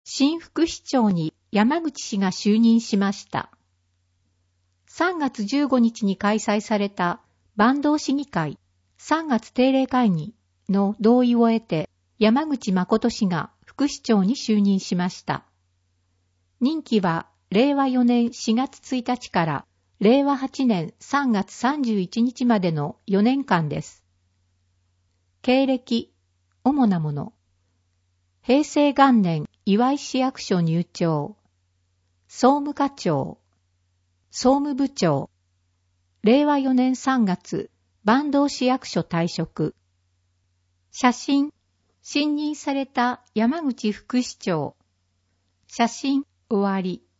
新副市長に山口氏が就任しました。3月15日に開催された坂東市議会3月定例会議の同意を得て、山口誠氏が副市長に就任しました。任期は令和4年4月1日から令和8年3月31日までの4年間です。経歴、主なもの。平成元年、岩井市役所入庁。総務課長。総務部長。令和4年3月、坂東市役所退職。写真。信任された山口副市長。写真、終わり。